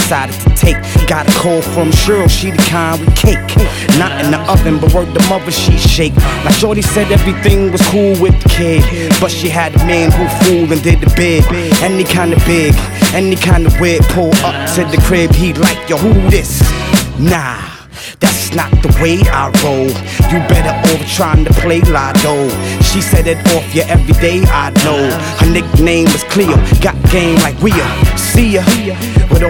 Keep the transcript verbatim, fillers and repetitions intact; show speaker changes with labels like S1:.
S1: decided to take. Got a call from Cheryl, she the kind with cake. Not in the oven, but word the mother, she shake. Now shorty said everything was cool with the kid, but she had a man who fooled and did the bid. Any kind of big, any kind of weird. Pull up to the crib, he like, yo, who this? Nah, that's not the way I roll. You better off trying to play Lotto. She said it off you every day, I know. Her nickname was Cleo, got game like Rhea. See ya. With all